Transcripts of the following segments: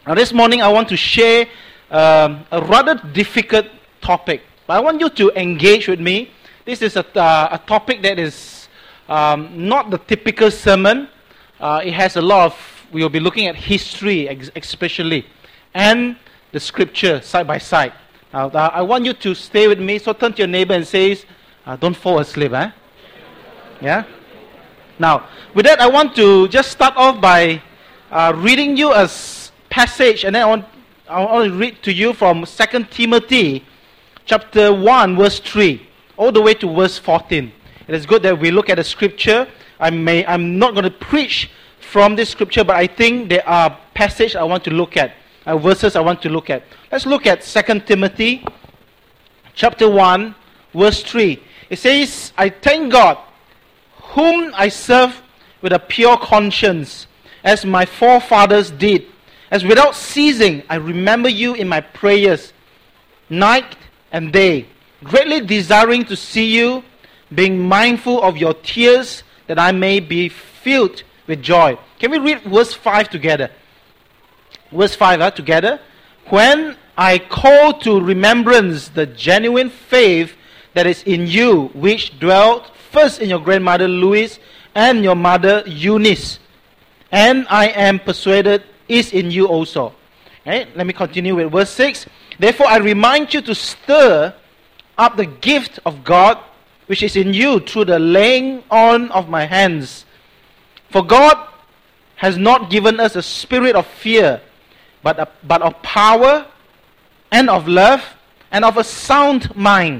Now this morning I want to share a rather difficult topic, but I want you to engage with me. This is a topic that is not the typical sermon. It has a lot of, we will be looking at history especially, and the scripture side by side. Now I want you to stay with me, so turn to your neighbor and say, don't fall asleep. Yeah? Now, with that I want to just start off by reading you a passage, and then I want to read to you from 2 Timothy chapter 1 verse 3 all the way to verse 14. It is good that we look at the scripture. I'm not going to preach from this scripture, but I think there are passages I want to look at, verses I want to look at. Let's look at 2 Timothy chapter 1 verse 3. It says, I thank God, whom I serve with a pure conscience, as my forefathers did, as without ceasing I remember you in my prayers, night and day, greatly desiring to see you, being mindful of your tears, that I may be filled with joy. Can we read verse 5 together? Verse 5 together. When I call to remembrance the genuine faith that is in you, which dwelt first in your grandmother Louise and your mother Eunice, and I am persuaded is in you also. Okay, let me continue with verse 6. Therefore I remind you to stir up the gift of God which is in you through the laying on of my hands. For God has not given us a spirit of fear, but of power and of love and of a sound mind.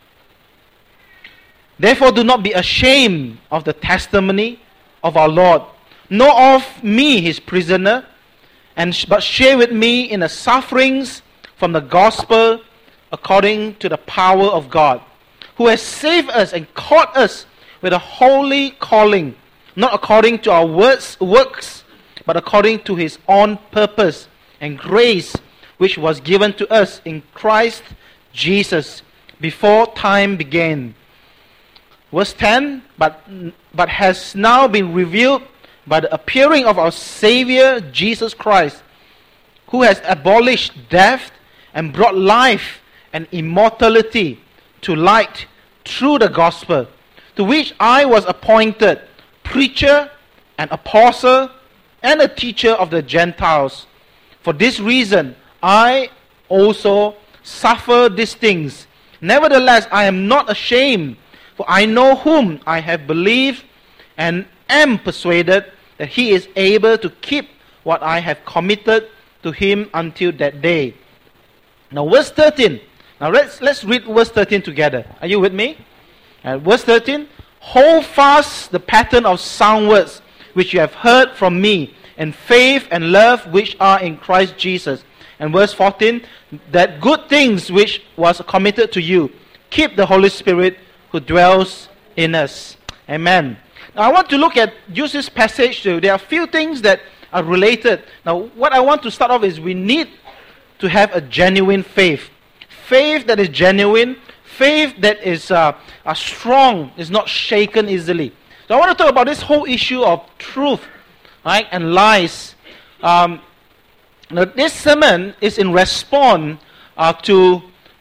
Therefore do not be ashamed of the testimony of our Lord, nor of me his prisoner, but share with me in the sufferings from the gospel according to the power of God, who has saved us and called us with a holy calling, not according to our works, but according to his own purpose and grace, which was given to us in Christ Jesus before time began. Verse 10, but has now been revealed by the appearing of our Savior Jesus Christ, who has abolished death and brought life and immortality to light through the gospel, to which I was appointed preacher and apostle and a teacher of the Gentiles. For this reason I also suffer these things. Nevertheless I am not ashamed, for I know whom I have believed, and am persuaded that he is able to keep what I have committed to him until that day. Now verse 13. Now let's read verse 13 together. Are you with me? Verse 13. Hold fast the pattern of sound words which you have heard from me, and faith and love which are in Christ Jesus. And verse 14. That good things which was committed to you, keep the Holy Spirit who dwells in us. Amen. Now I want to use this passage to, there are a few things that are related. Now what I want to start off is we need to have a genuine faith. Faith that is genuine, faith that is strong, is not shaken easily. So I want to talk about this whole issue of truth, right, and lies. Now this sermon is in response to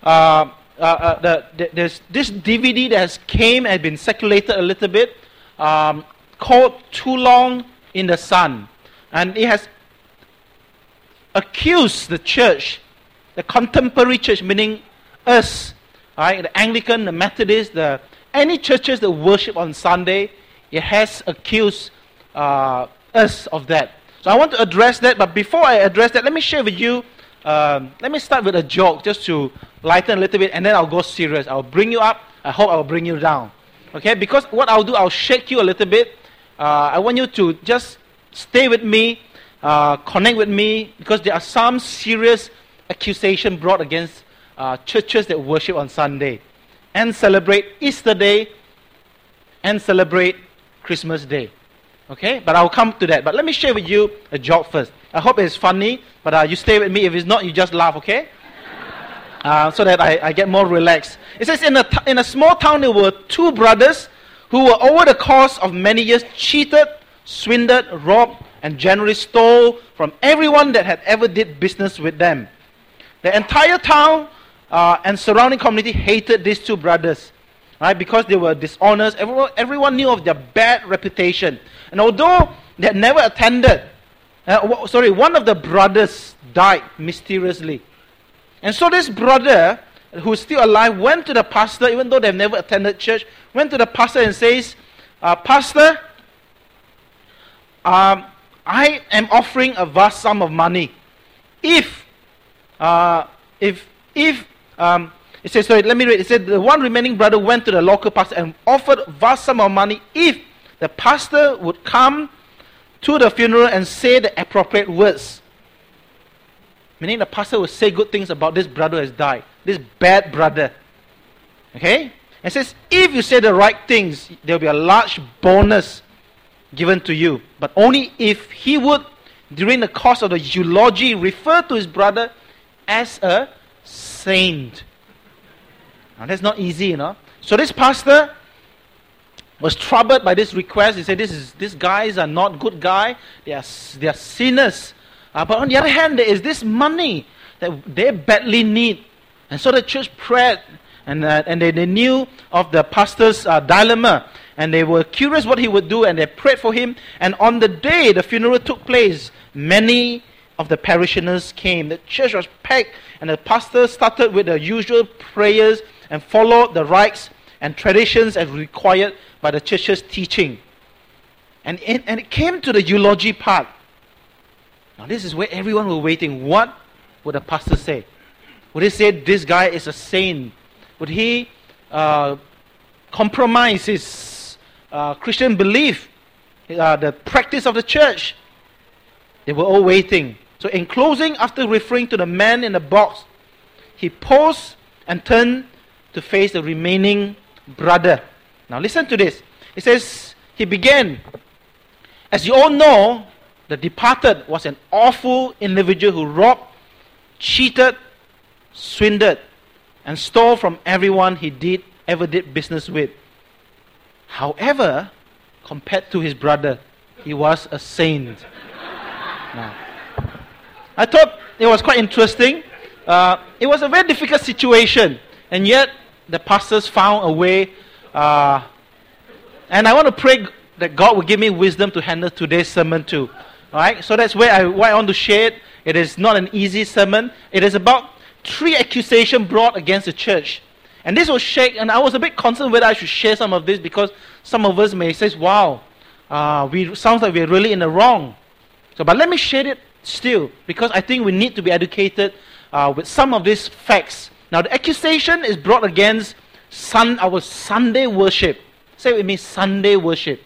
there's this DVD that has been circulated a little bit, called Too Long in the Sun, and it has accused the church, the contemporary church, meaning us, right, the Anglican, the Methodist, any churches that worship on Sunday. It has accused us of that. So I want to address that, but before I address that, let me share with you. Let me start with a joke just to lighten a little bit, and then I'll go serious. I'll bring you up. I hope I'll bring you down. Okay? Because what I'll do, I'll shake you a little bit. I want you to just stay with me, connect with me, because there are some serious accusations brought against churches that worship on Sunday and celebrate Easter Day and celebrate Christmas Day. Okay? But I'll come to that. But let me share with you a joke first. I hope it's funny, but you stay with me. If it's not, you just laugh, okay? So that I get more relaxed. It says, in a small town there were two brothers who were over the course of many years cheated, swindled, robbed, and generally stole from everyone that had ever did business with them. The entire town and surrounding community hated these two brothers, right? Because they were dishonest. Everyone knew of their bad reputation. And although they had never attended, one of the brothers died mysteriously. And so this brother, who is still alive, went to the pastor, even though they've never attended church, went to the pastor and says, Pastor, I am offering a vast sum of money. It says, sorry, let me read. It said, the one remaining brother went to the local pastor and offered a vast sum of money if the pastor would come to the funeral and say the appropriate words. Meaning the pastor would say good things about this brother who has died, this bad brother. Okay? And it says, if you say the right things, there will be a large bonus given to you. But only if he would, during the course of the eulogy, refer to his brother as a saint. Now that's not easy, you know. So this pastor was troubled by this request. He said, these guys are not good guys. They are sinners. But on the other hand, there is this money that they badly need. And so the church prayed, and they knew of the pastor's dilemma. And they were curious what he would do, and they prayed for him. And on the day the funeral took place, many of the parishioners came. The church was packed, and the pastor started with the usual prayers and followed the rites and traditions as required by the church's teaching. And it came to the eulogy part. Now this is where everyone was waiting. What would the pastor say? Would he say this guy is a saint? Would he compromise his Christian belief, the practice of the church? They were all waiting. So in closing, after referring to the man in the box, he paused and turned to face the remaining brother. Now listen to this. It says, he began, as you all know, the departed was an awful individual who robbed, cheated, swindled, and stole from everyone he ever did business with. However, compared to his brother, he was a saint. Now, I thought it was quite interesting. It was a very difficult situation, and yet the pastors found a way. And I want to pray that God will give me wisdom to handle today's sermon too. Alright, so that's why I want to share it. It is not an easy sermon. It is about 3 accusations brought against the church. And this was shared, and I was a bit concerned whether I should share some of this, because some of us may say, wow, sounds like we're really in the wrong. So, but let me share it still, because I think we need to be educated with some of these facts. Now, the accusation is brought against our Sunday worship. Say with me, Sunday worship.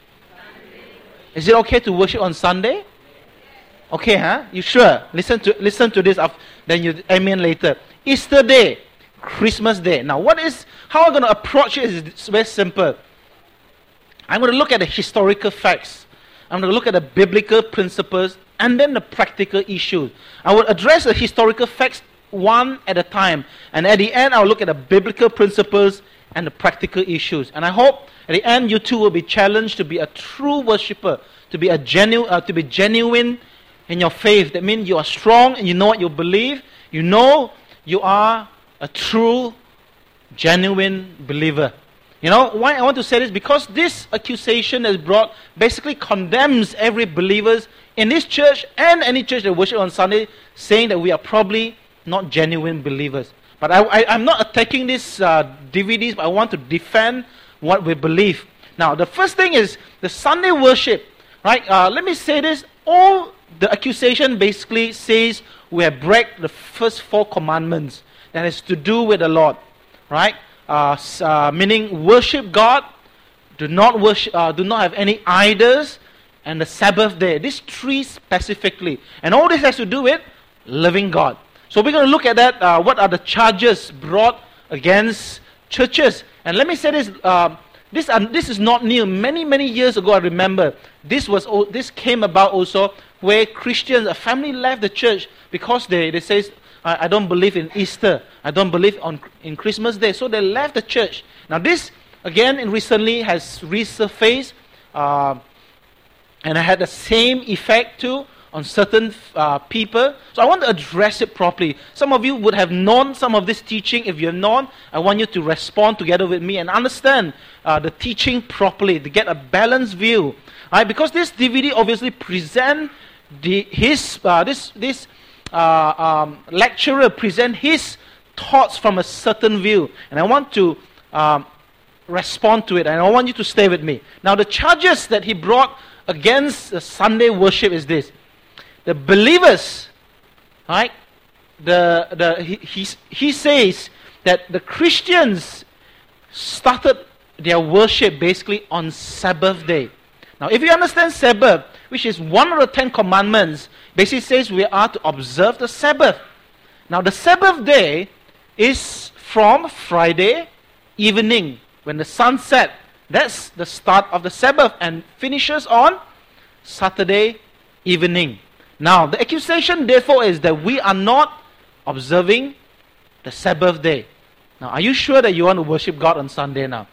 Is it okay to worship on Sunday? Okay, huh? You sure? Listen to this, then you amen later. Easter Day, Christmas Day. Now, how I'm going to approach it is very simple. I'm going to look at the historical facts. I'm going to look at the biblical principles and then the practical issues. I will address the historical facts one at a time. And at the end, I'll look at the biblical principles and the practical issues. And I hope at the end, you too will be challenged to be a true worshipper, to be genuine in your faith. That means you are strong and you know what you believe. You know you are a true, genuine believer. You know why I want to say this? Because this accusation is brought basically condemns every believer in this church and any church that worship on Sunday, saying that we are probably not genuine believers. But I'm not attacking these DVDs, but I want to defend what we believe. Now, the first thing is the Sunday worship, right? Let me say this. All the accusation basically says we have break the first 4 commandments that has to do with the Lord, right? Meaning worship God, do not have any idols, and the Sabbath day. These 3 specifically. And all this has to do with loving God. So we're going to look at that. What are the charges brought against churches? And let me say this. This is not new. Many years ago, I remember this came about also where Christians, a family left the church because they say, I don't believe in Easter. I don't believe in Christmas Day. So they left the church. Now this again recently has resurfaced. And I had the same effect too on certain people. So I want to address it properly. Some of you would have known some of this teaching. If you have known, I want you to respond together with me and understand the teaching properly, to get a balanced view. Right? Because this DVD obviously present this lecturer present his thoughts from a certain view. And I want to respond to it. And I want you to stay with me. Now the charges that he brought against the Sunday worship is this. The believers, right? He says that the Christians started their worship basically on Sabbath day. Now, if you understand Sabbath, which is one of the 10 commandments, basically says we are to observe the Sabbath. Now, the Sabbath day is from Friday evening when the sun set. That's the start of the Sabbath and finishes on Saturday evening. Now, the accusation therefore is that we are not observing the Sabbath day. Now, are you sure that you want to worship God on Sunday now?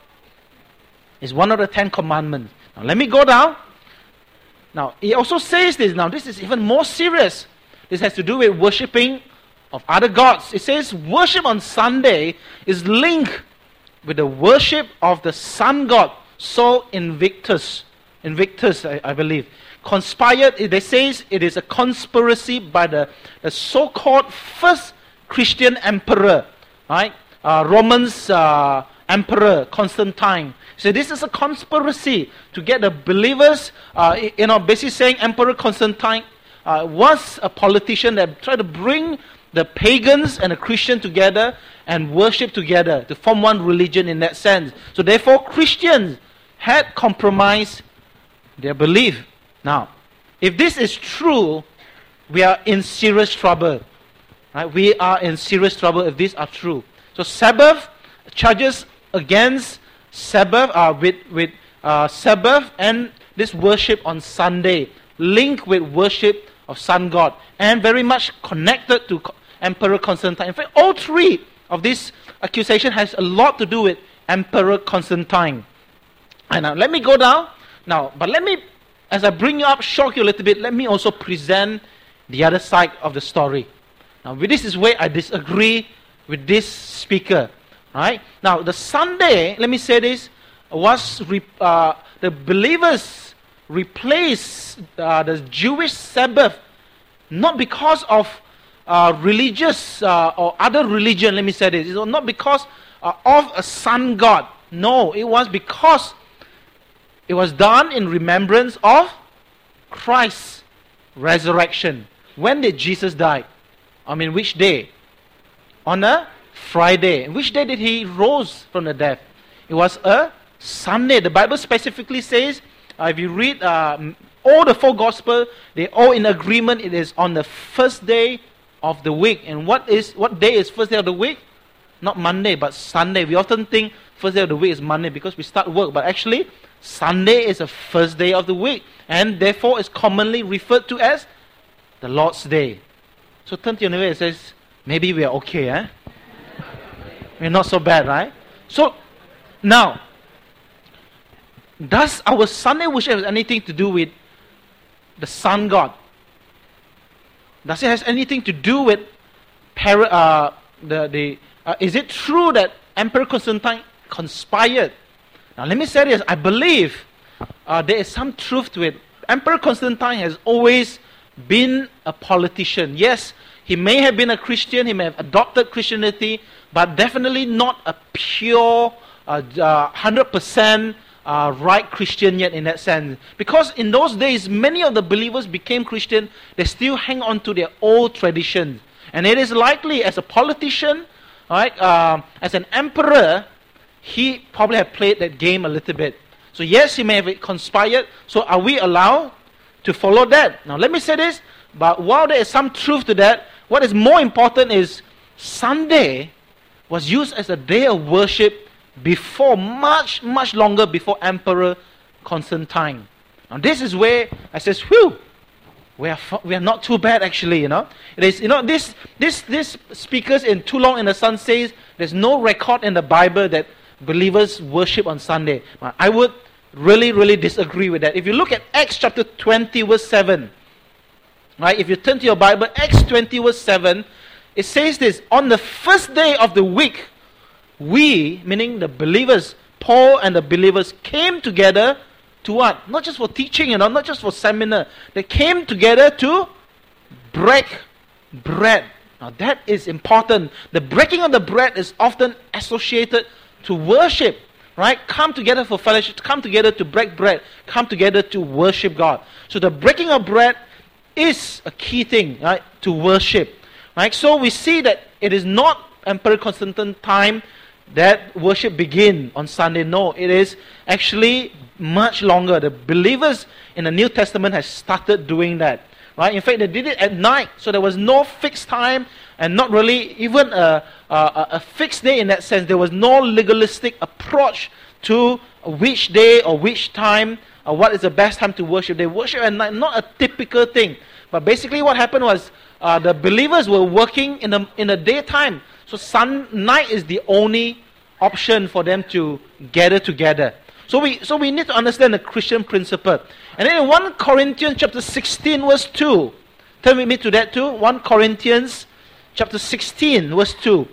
It's one of the 10 commandments. Now, let me go down. Now, he also says this. Now, this is even more serious. This has to do with worshipping of other gods. It says worship on Sunday is linked with the worship of the sun god, Sol Invictus. Invictus, I believe. Conspired, they says it is a conspiracy by the so-called first Christian emperor, right? Romans emperor Constantine. So this is a conspiracy to get the believers, basically saying Emperor Constantine was a politician that tried to bring the pagans and the Christian together and worship together to form one religion in that sense. So therefore Christians had compromised their belief. Now, if this is true, we are in serious trouble. Right? We are in serious trouble if these are true. So Sabbath, charges against Sabbath with Sabbath and this worship on Sunday, linked with worship of sun god, and very much connected to Emperor Constantine. In fact, all three of these accusations has a lot to do with Emperor Constantine. And now let me go down. Now, but let me, as I bring you up, shock you a little bit, let me also present the other side of the story. Now, this is where I disagree with this speaker. Right? Now, the Sunday, let me say this, was the believers replaced the Jewish Sabbath not because of religious or other religion, let me say this. It was not because of a sun god. No, it was because it was done in remembrance of Christ's resurrection. When did Jesus die? I mean, which day? On a Friday. Which day did he rose from the dead? It was a Sunday. The Bible specifically says, if you read all the four Gospels, they all in agreement. It is on the first day of the week. And what day is first day of the week? Not Monday, but Sunday. We often think first day of the week is Monday because we start work. But actually, Sunday is the first day of the week. And therefore, it's commonly referred to as the Lord's Day. So turn to your neighbor and says, maybe we are okay, eh? We're not so bad, right? So, now, does our Sunday worship have anything to do with the sun god? Does it have anything to do with is it true that Emperor Constantine conspired? Now, let me say this. I believe there is some truth to it. Emperor Constantine has always been a politician. Yes, he may have been a Christian, he may have adopted Christianity, but definitely not a pure 100% right Christian yet in that sense. Because in those days, many of the believers became Christian, they still hang on to their old traditions. And it is likely as a politician, right, as an emperor, he probably have played that game a little bit. So yes, he may have conspired. So are we allowed to follow that? Now let me say this, but while there is some truth to that, what is more important is Sunday was used as a day of worship before, much longer before Emperor Constantine. Now this is where I says, whew, we are not too bad actually, It is, this speakers in Too Long in the Sun says there's no record in the Bible that believers worship on Sunday. I would really disagree with that. If you look at Acts chapter 20 verse 7, right? If you turn to your Bible, Acts 20 verse 7, it says this: on the first day of the week, we, meaning the believers, Paul and the believers, came together to what? Not just for teaching, not just for seminar. They came together to break bread. Now that is important. The breaking of the bread is often associated to worship, right? Come together for fellowship, come together to break bread, come together to worship God. So the breaking of bread is a key thing, right? To worship, right? So we see that it is not Emperor Constantine time that worship begin on Sunday. No, it is actually much longer. The believers in the New Testament has started doing that, right? In fact, they did it at night, so there was no fixed time and not really even a fixed day in that sense. There was no legalistic approach to which day or which time or what is the best time to worship. They worship at night, not a typical thing. But basically what happened was the believers were working in the daytime. So night is the only option for them to gather together. So we need to understand the Christian principle. And then in 1 Corinthians chapter 16 verse 2, turn with me to that too. 1 Corinthians chapter 16 verse 2.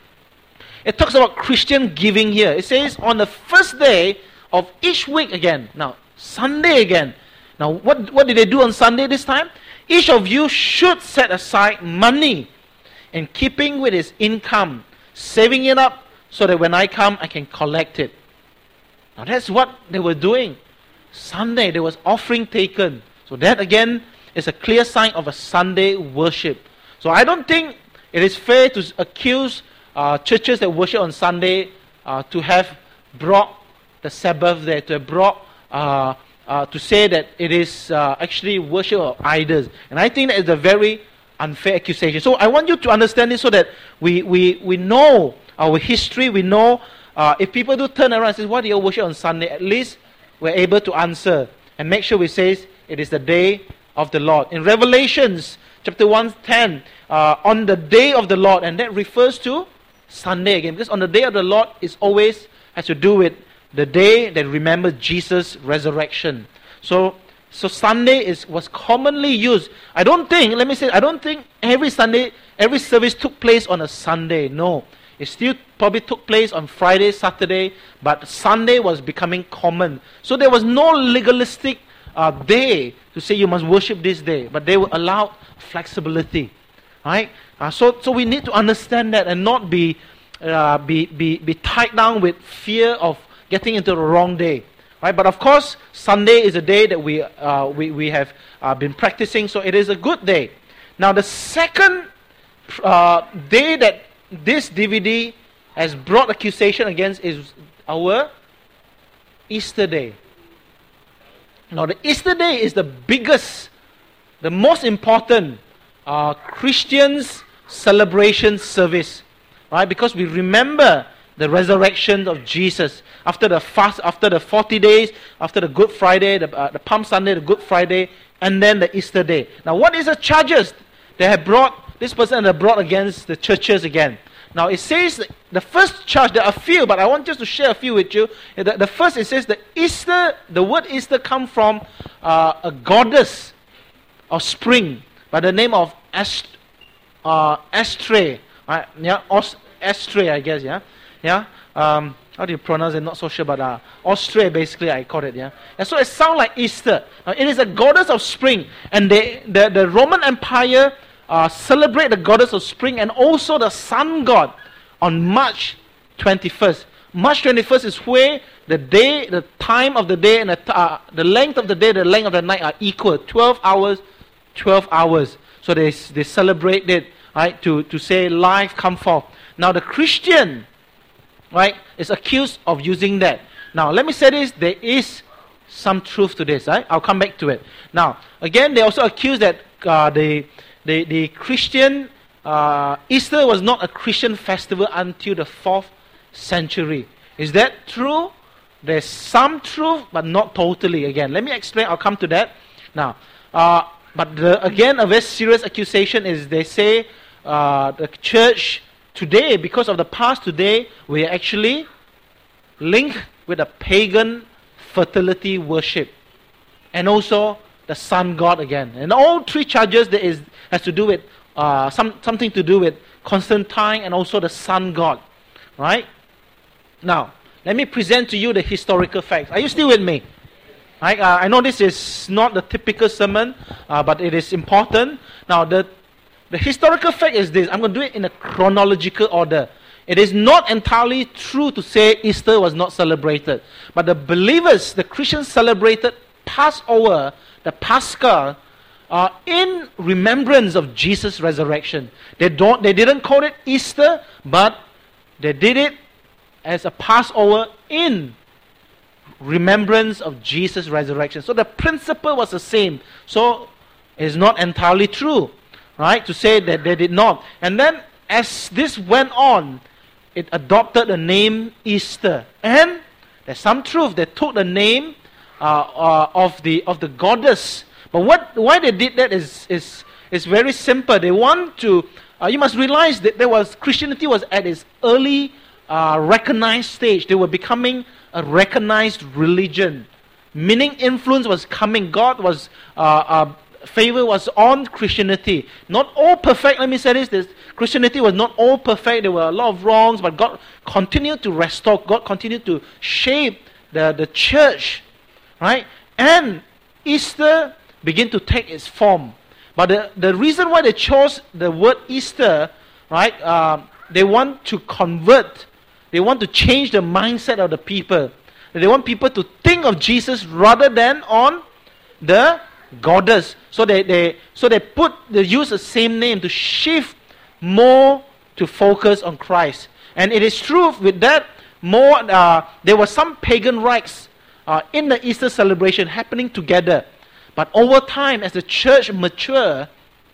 It talks about Christian giving here. It says, on the first day of each week again. Now, Sunday again. Now, what did they do on Sunday this time? Each of you should set aside money in keeping with his income, saving it up so that when I come, I can collect it. Now, that's what they were doing. Sunday, there was offering taken. So that again is a clear sign of a Sunday worship. So I don't think it is fair to accuse churches that worship on Sunday to have brought the Sabbath there, to have brought to say that it is actually worship of idols. And I think that is a very unfair accusation. So I want you to understand this so that we know our history. We know if people do turn around and say, why do you worship on Sunday? At least we're able to answer and make sure we say it is the day of the Lord. In Revelations chapter 1:10, on the day of the Lord, and that refers to Sunday again, because on the day of the Lord is always has to do with the day that remembers Jesus' resurrection. So Sunday was commonly used. I don't think every Sunday, every service took place on a Sunday. No. It still probably took place on Friday, Saturday, but Sunday was becoming common. So there was no legalistic day to say you must worship this day, but they were allowed flexibility, right? So we need to understand that and not be tied down with fear of getting into the wrong day, right? But of course, Sunday is a day that we have been practicing, so it is a good day. Now, the second day that this DVD has brought accusation against is our Easter Day. Now, the Easter Day is the biggest, the most important Christians' celebration service, right? Because we remember the resurrection of Jesus after the fast, after the 40 days, after the Good Friday, the Palm Sunday, the Good Friday, and then the Easter Day. Now, what is the charges they have brought? This person have brought against the churches again. Now, it says the first charge, there are a few, but I want just to share a few with you. The first, it says the word Easter comes from a goddess of spring by the name of Astray. Right? Yeah, Astray, I guess. Yeah. How do you pronounce it? Not so sure, but Astray, basically, I call it. Yeah. And so it sounds like Easter. Now, it is a goddess of spring, and the Roman Empire celebrate the goddess of spring and also the sun god on March 21st. March 21st is where the day, the time of the day, and the length of the day, the length of the night are equal. 12 hours, 12 hours. So they celebrate it, right, to say life come forth. Now the Christian, right, is accused of using that. Now let me say this, there is some truth to this, right? I'll come back to it. Now, again, they also accuse that the Christian, Easter was not a Christian festival until the 4th century. Is that true? There's some truth, but not totally. Again, let me explain. I'll come to that. Now, again, a very serious accusation is they say the church today, because of the past today, we are actually linked with a pagan fertility worship, and also the sun god again. And all three charges has to do with something to do with Constantine and also the sun god. Right? Now, let me present to you the historical facts. Are you still with me? Right? I know this is not the typical sermon, but it is important. Now, the historical fact is this. I'm going to do it in a chronological order. It is not entirely true to say Easter was not celebrated. But the believers, the Christians, celebrated Passover, the Pascha, in remembrance of Jesus' resurrection. They didn't call it Easter, but they did it as a Passover in remembrance of Jesus' resurrection. So the principle was the same. So it is not entirely true, right, to say that they did not. And then as this went on, it adopted the name Easter. And there's some truth. They took the name of the goddess. But why they did that is very simple. They want to. You must realize that Christianity was at its early recognized stage. They were becoming a recognized religion, meaning influence was coming. God was favor was on Christianity. Not all perfect. Let me say this: Christianity was not all perfect. There were a lot of wrongs, but God continued to restore. God continued to shape the church, right? And Easter began to take its form. But the reason why they chose the word Easter, right? They want to convert. They want to change the mindset of the people. They want people to think of Jesus rather than on the goddess. So they use the same name to shift more to focus on Christ. And it is true with that. There were some pagan rites in the Easter celebration happening together. But over time, as the church matured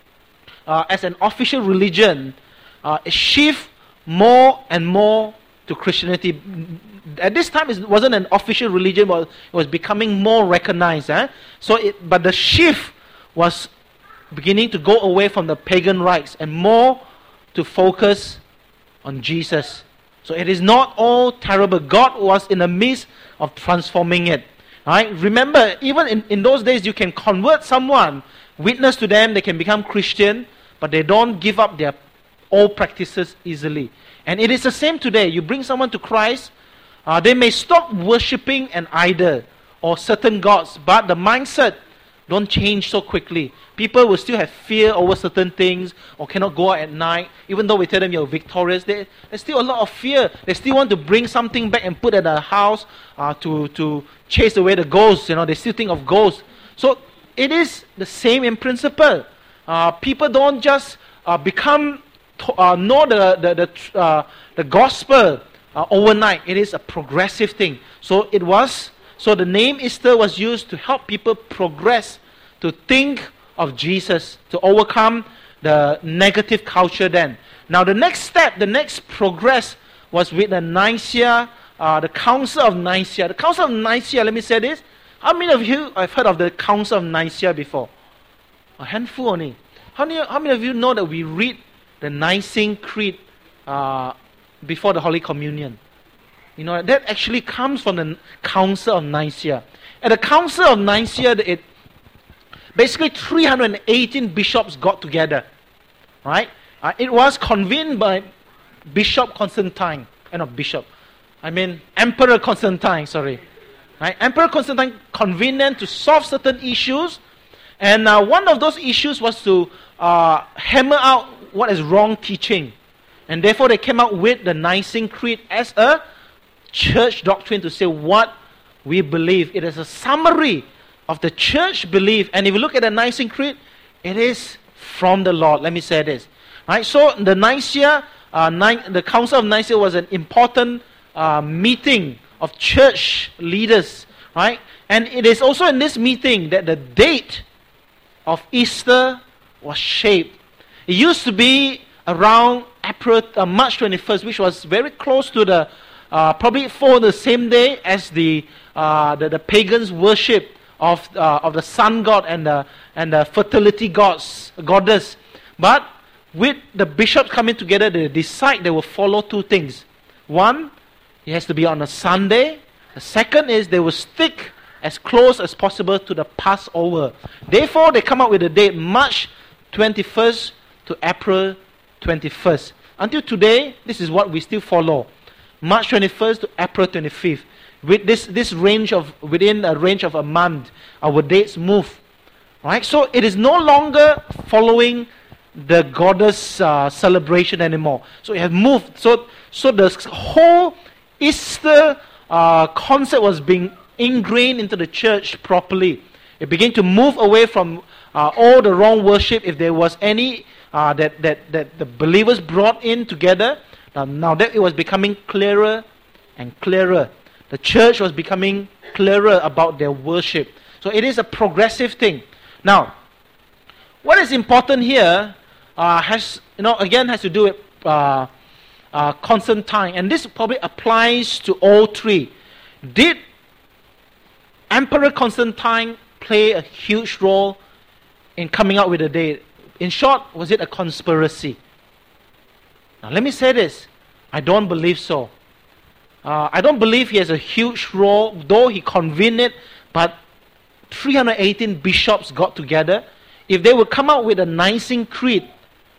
as an official religion, it shifted more and more to Christianity. At this time, it wasn't an official religion, but it was becoming more recognized. But the shift was beginning to go away from the pagan rites and more to focus on Jesus. So it is not all terrible. God was in the midst of transforming it. Right? Remember, even in those days, you can convert someone, witness to them, they can become Christian, but they don't give up their old practices easily. And it is the same today. You bring someone to Christ, they may stop worshipping an idol or certain gods, but the mindset don't change so quickly. People will still have fear over certain things or cannot go out at night. Even though we tell them you're victorious, there's still a lot of fear. They still want to bring something back and put at the house to chase away the ghosts. They still think of ghosts. So it is the same in principle. People don't just know the gospel overnight. It is a progressive thing. So the name Easter was used to help people progress, to think of Jesus, to overcome the negative culture then. Now the next step, the next progress was with the Nicaea, the Council of Nicaea. The Council of Nicaea, let me say this. How many of you have heard of the Council of Nicaea before? A handful only. How many of you know that we read the Nicene Creed before the Holy Communion? That actually comes from the Council of Nicaea. At the Council of Nicaea, basically 318 bishops got together. Right? It was convened by Bishop Constantine. Emperor Constantine, sorry. Right? Emperor Constantine convened them to solve certain issues. And one of those issues was to hammer out what is wrong teaching. And therefore they came out with the Nicene Creed as a church doctrine to say what we believe. It is a summary of the church belief. And if you look at the Nicene Creed, it is from the Lord. Let me say this. Right? So the Nicaea, the Council of Nicaea was an important meeting of church leaders. Right? And it is also in this meeting that the date of Easter was shaped. It used to be around March 21st, which was very close to the probably for the same day as the pagans worship of the sun god and the fertility goddess. But with the bishops coming together, they decide they will follow two things. One, it has to be on a Sunday, The second is they will stick as close as possible to the Passover. Therefore, they come up with the date March 21st to April 21st. Until today, this is what we still follow. March 21st to April 25th. With this range of, within a range of a month, our dates move. Right? So it is no longer following the goddess celebration anymore. So it has moved. So the whole Easter concept was being ingrained into the church properly. It began to move away from all the wrong worship, if there was any that the believers brought in together. Now that it was becoming clearer and clearer. The church was becoming clearer about their worship. So it is a progressive thing. Now, what is important here has to do with Constantine, and this probably applies to all three. Did Emperor Constantine play a huge role in coming out with a date? In short, was it a conspiracy? Now let me say this, I don't believe so. I don't believe he has a huge role, though he convened it, but 318 bishops got together. If they would come out with a Nicene Creed,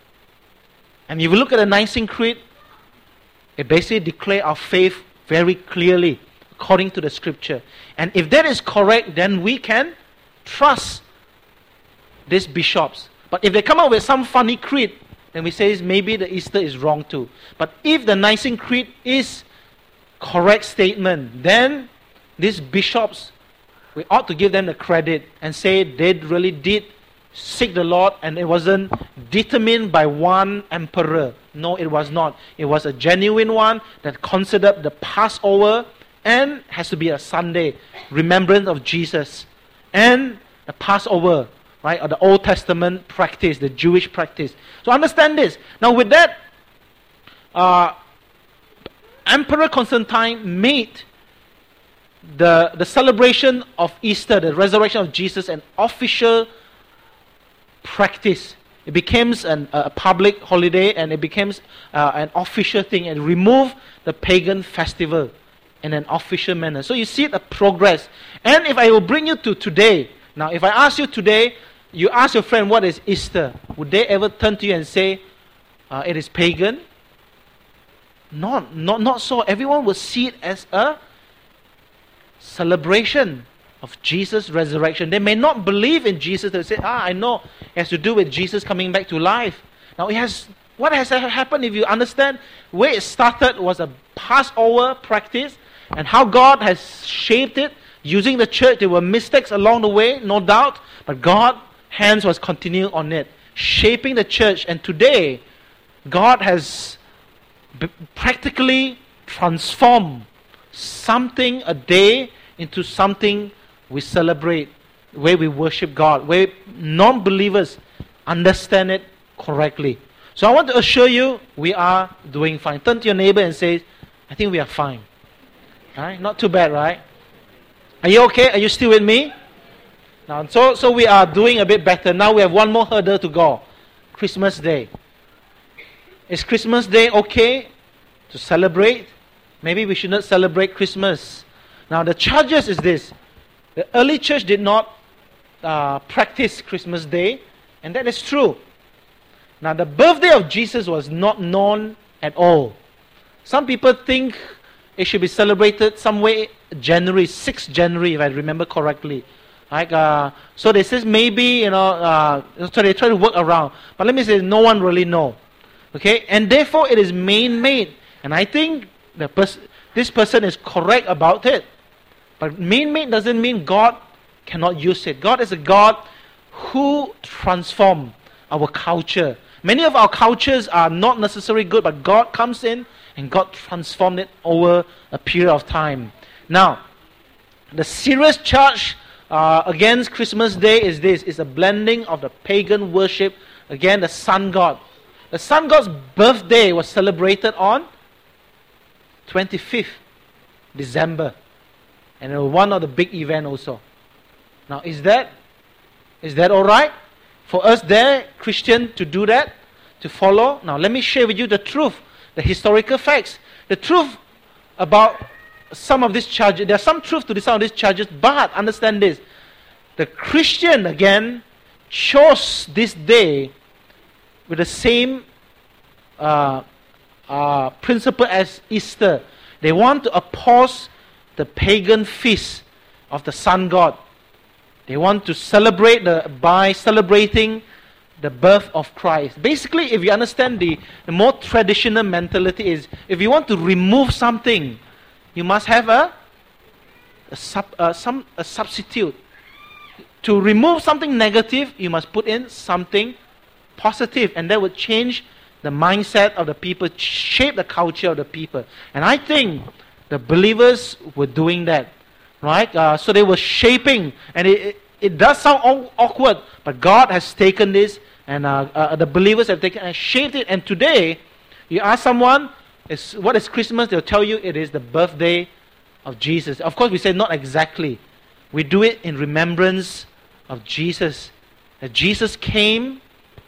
and if you look at the Nicene Creed, it basically declares our faith very clearly, according to the Scripture. And if that is correct, then we can trust these bishops. But if they come out with some funny creed, then we say maybe the Easter is wrong too. But if the Nicene Creed is correct statement, then these bishops, we ought to give them the credit and say they really did seek the Lord, and it wasn't determined by one emperor. No, it was not. It was a genuine one that considered the Passover and has to be a Sunday, remembrance of Jesus, and the Passover, right, or the Old Testament practice, the Jewish practice. So understand this. Now with that, Emperor Constantine made the celebration of Easter, the resurrection of Jesus, an official practice. It becomes a public holiday, and it becomes an official thing, and remove the pagan festival in an official manner. So you see the progress. And if I will bring you to today, now if I ask you today, you ask your friend what is Easter, would they ever turn to you and say it is pagan? Not so. Everyone will see it as a celebration of Jesus' resurrection. They may not believe in Jesus. They'll say, I know it has to do with Jesus coming back to life. Now what has happened, if you understand where it started, was a Passover practice, and how God has shaped it using the church. There were mistakes along the way, no doubt, but God's hands was continuing on it, shaping the church. And today, God has practically transformed something, a day, into something we celebrate, where we worship God, where non-believers understand it correctly. So I want to assure you, we are doing fine. Turn to your neighbor and say, I think we are fine. Right? Not too bad, right? Are you okay? Are you still with me? Now, so we are doing a bit better. Now we have one more hurdle to go. Christmas Day. Is Christmas Day okay to celebrate? Maybe we should not celebrate Christmas. Now the charges is this. The early church did not practice Christmas Day, and that is true. Now the birthday of Jesus was not known at all. Some people think it should be celebrated somewhere January, 6th January, if I remember correctly. Like, so they say maybe, so they try to work around. But let me say, no one really know. Okay, and therefore it is man-made. And I think this person is correct about it. But man-made doesn't mean God cannot use it. God is a God who transforms our culture. Many of our cultures are not necessarily good, but God comes in and God transformed it over a period of time. Now, the serious charge against Christmas Day is this. It's a blending of the pagan worship, again, the sun god. The sun god's birthday was celebrated on 25th December. And it was one of the big events also. Now, is that alright? For us there, Christian, to do that? To follow? Now, let me share with you the truth. The historical facts. The truth about some of these charges. There's some truth to some of these charges, but understand this. The Christian, again, chose this day with the same principle as Easter. They want to oppose the pagan feast of the sun god. They want to celebrate by celebrating the birth of Christ. Basically, if you understand the more traditional mentality is, if you want to remove something, you must have a substitute. To remove something negative, you must put in something positive, and that would change the mindset of the people, shape the culture of the people. And I think the believers were doing that, right? So they were shaping, and it does sound awkward, but God has taken this, and the believers have taken and shaped it. And today, you ask someone, what is Christmas? They'll tell you it is the birthday of Jesus. Of course, we say not exactly. We do it in remembrance of Jesus. That Jesus came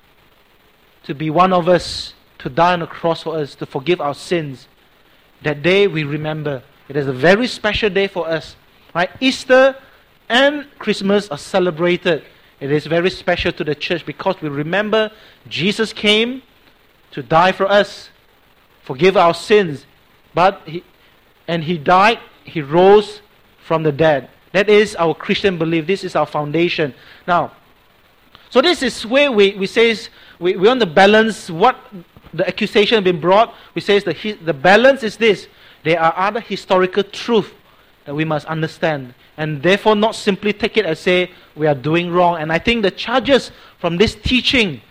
to be one of us, to die on the cross for us, to forgive our sins. That day we remember. It is a very special day for us. Right? Easter and Christmas are celebrated. It is very special to the church because we remember Jesus came to die for us, forgive our sins. But He died, He rose from the dead. That is our Christian belief. This is our foundation. Now, so this is where we say we want to balance what the accusation has been brought. We say the balance is this. There are other historical truths that we must understand, and therefore not simply take it as say we are doing wrong. And I think the charges from this teaching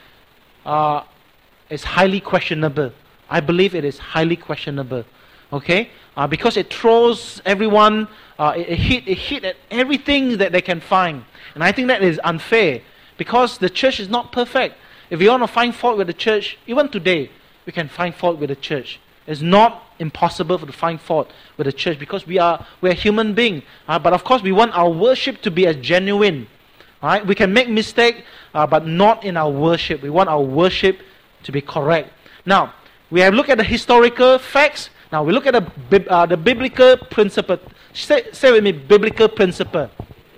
is highly questionable. I believe it is highly questionable. Okay, because it throws everyone. It hit at everything that they can find, and I think that is unfair because the church is not perfect. If you want to find fault with the church, even today, we can find fault with the church. It's not impossible to find fault with the church because we're human beings. But of course, we want our worship to be as genuine. Right? We can make mistakes, but not in our worship. We want our worship to be correct. Now, we have looked at the historical facts. Now, we look at the biblical principle. Say with me, biblical principle.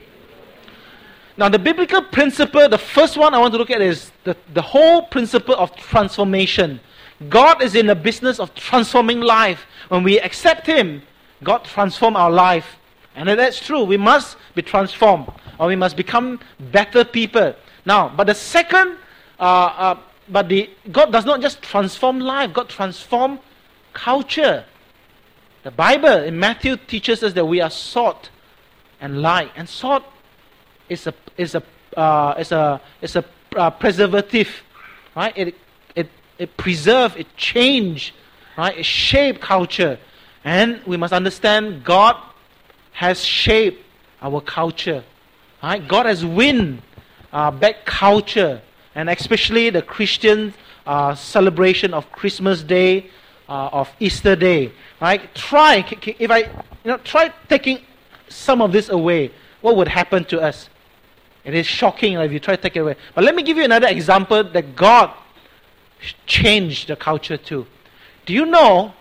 Now, the biblical principle, the first one I want to look at is the whole principle of transformation. God is in the business of transforming life. When we accept Him, God transforms our life. And that's true. We must be transformed, or we must become better people. Now, but the second, God does not just transform life. God transforms culture. The Bible in Matthew teaches us that we are salt and light, and salt is a preservative, right? It preserves, it changes, right? It shapes culture, and we must understand God has shaped our culture, right? God has won back culture, and especially the Christian celebration of Christmas Day, of Easter Day, right? Try taking some of this away. What would happen to us? It is shocking if you try to take it away. But let me give you another example that God changed the culture too. Do you know?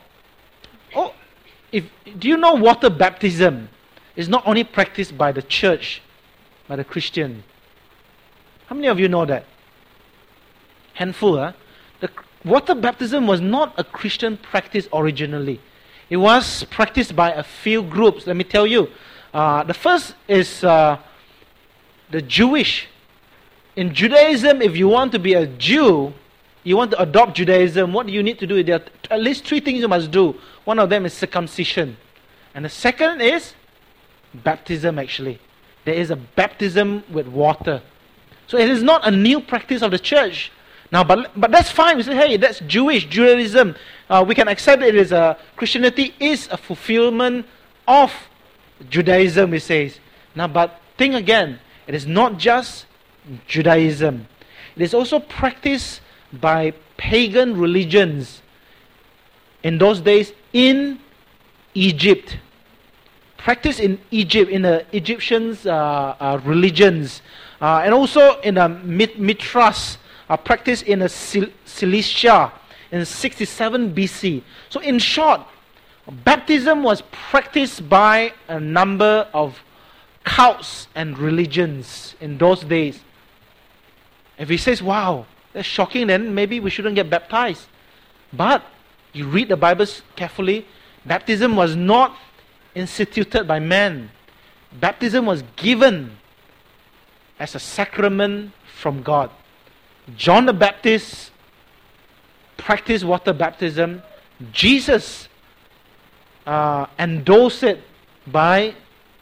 Do you know water baptism is not only practiced by the church, by the Christian? How many of you know that? Handful, huh? The water baptism was not a Christian practice originally. It was practiced by a few groups. Let me tell you. The first is the Jewish. In Judaism, if you want to be a Jew, you want to adopt Judaism, what do you need to do? There are at least 3 things you must do. One of them is circumcision. And the second is baptism, actually. There is a baptism with water. So it is not a new practice of the church. Now, but that's fine. We say, hey, that's Jewish, Judaism. We can accept it as Christianity is a fulfillment of Judaism, it says. Now, but think again. It is not just Judaism. It is also practiced by pagan religions in those days in Egypt. Practiced in Egypt, in the Egyptians' religions. And also in the Mithras, practiced in Cilicia in 67 BC. So in short, Baptism was practiced by a number of cults and religions in those days. If he says, wow, that's shocking, then maybe we shouldn't get baptized. But you read the Bible carefully, baptism was not instituted by man. Baptism was given as a sacrament from God. John the Baptist practiced water baptism. Jesus endorsed it by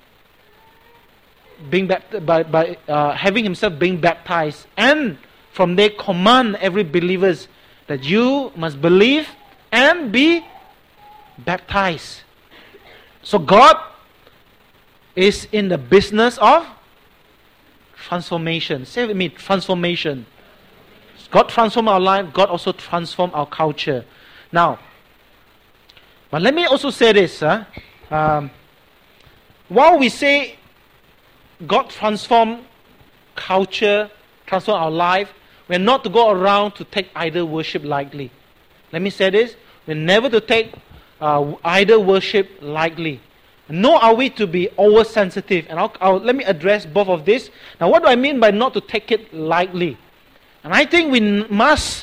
being having himself being baptized, and from there command every believers that you must believe and be baptized. So God is in the business of transformation. Say with me, transformation. God transformed our life, God also transformed our culture. Now, but let me also say this. While we say God transformed culture, transformed our life, we're not to go around to take idol worship lightly. Let me say this. We're never to take idol worship lightly. Nor are we to be oversensitive. And let me address both of this. Now, what do I mean by not to take it lightly? And I think we must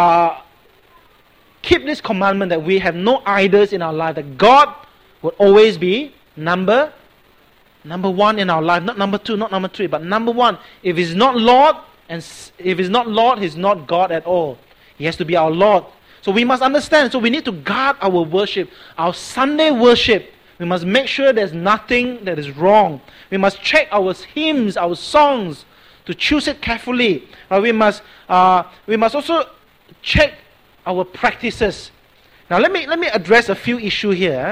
keep this commandment that we have no idols in our life. That God would always be number one in our life. Not number two, not number three, but number one. If He's not Lord, and if He's not Lord, He's not God at all. He has to be our Lord. So we must understand. So we need to guard our worship. Our Sunday worship, we must make sure there's nothing that is wrong. We must check our hymns, our songs, to choose it carefully. We must also check our practices. Now let me address a few issues here.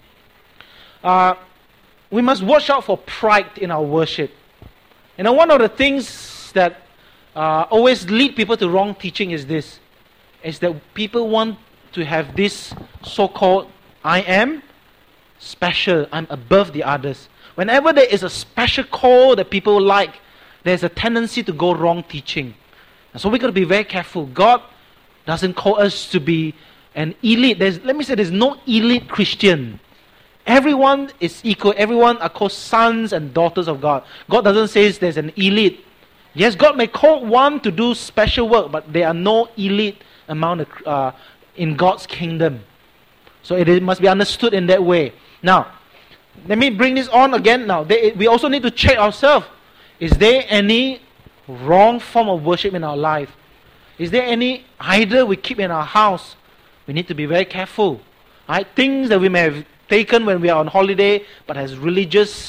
We must watch out for pride in our worship. You know, one of the things that always lead people to wrong teaching is this. Is that people want to have this so-called I am special, I'm above the others. Whenever there is a special call that people like, there's a tendency to go wrong teaching. And so we've got to be very careful. God doesn't call us to be an elite. Let me say, there's no elite Christian. Everyone is equal. Everyone are called sons and daughters of God. God doesn't say there's an elite. Yes, God may call one to do special work, but there are no elite amount in God's kingdom. So it must be understood in that way. Now, let me bring this on again. Now, we also need to check ourselves. Is there any wrong form of worship in our life? Is there any idol we keep in our house? We need to be very careful. Right? Things that we may have taken when we are on holiday, but as religious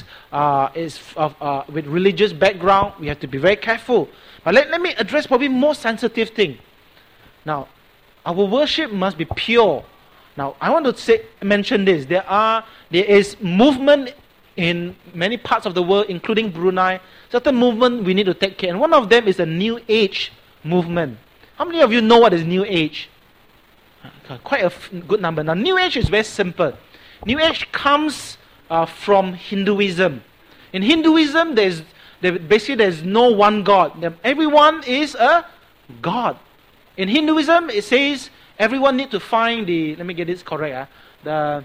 with religious background, we have to be very careful. But let me address probably more sensitive thing. Now, our worship must be pure. Now, I want to mention this. There is movement in many parts of the world, including Brunei. Certain movement we need to take care. And one of them is the New Age movement. How many of you know what is New Age? Quite a good number. Now, New Age is very simple. New Age comes from Hinduism. In Hinduism, there's no one God. Everyone is a God. In Hinduism, it says everyone need to find let me get this correct, the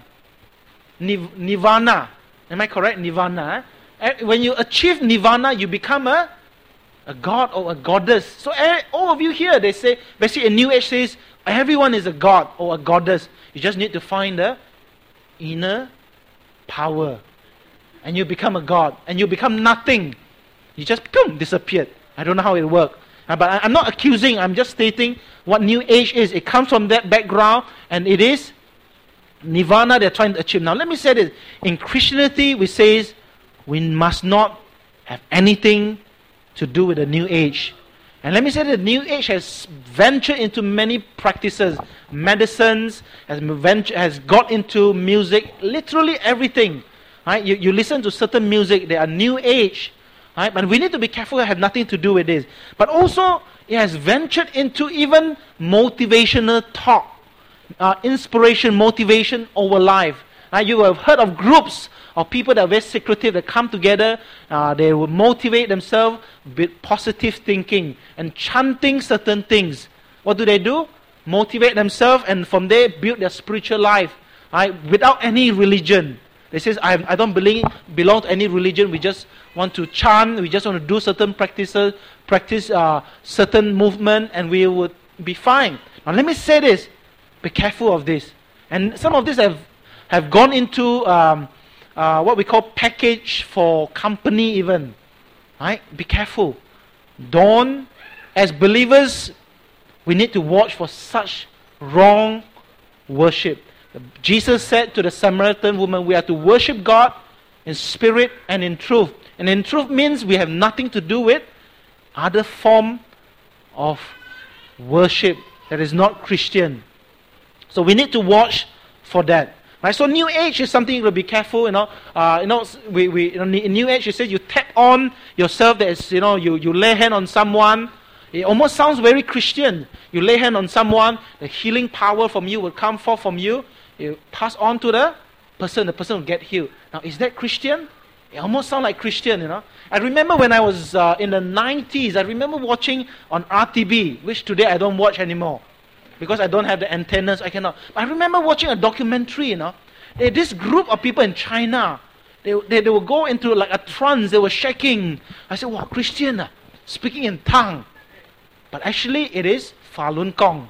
Nirvana. Am I correct? Nirvana. When you achieve Nirvana, you become a god or a goddess. So all of you here, they say, basically in New Age says, everyone is a god or a goddess. You just need to find the inner power. And you become a god. And you become nothing. You just disappeared. I don't know how it works. But I'm not accusing, I'm just stating what New Age is. It comes from that background, and it is Nirvana they're trying to achieve. Now let me say this. In Christianity, we say we must not have anything to do with the New Age. And let me say that the New Age has ventured into many practices. Medicines, has got into music, literally everything. Right? You listen to certain music, they are New Age. Right? But we need to be careful, it has nothing to do with this. But also, it has ventured into even motivational talk. Inspiration, motivation over life. Right? You have heard of groups of people that are very secretive, that come together, they will motivate themselves with positive thinking and chanting certain things. What do? Motivate themselves, and from there build their spiritual life. without any religion. They says, I don't belong to any religion. We just want to chant. We just want to do certain practices, practice certain movement, and we would be fine. Now let me say this. Be careful of this. And some of this have gone into what we call package for company even. Right? Be careful. Don't, as believers, we need to watch for such wrong worship. Jesus said to the Samaritan woman, we are to worship God in spirit and in truth. And in truth means we have nothing to do with other form of worship that is not Christian. So we need to watch for that. Right? So New Age is something you will be careful. In New Age it says you tap on yourself. That is, you lay hand on someone. It almost sounds very Christian. You lay hand on someone, the healing power from you will come forth from you. You pass on to the person will get healed. Now, is that Christian? It almost sounds like Christian, I remember when I was in the 90s, I remember watching on RTB, which today I don't watch anymore. Because I don't have the antennas, I cannot. But I remember watching a documentary, this group of people in China, they would go into like a trance, they were shaking. I said, wow, Christian, speaking in tongue. But actually it is Falun Gong.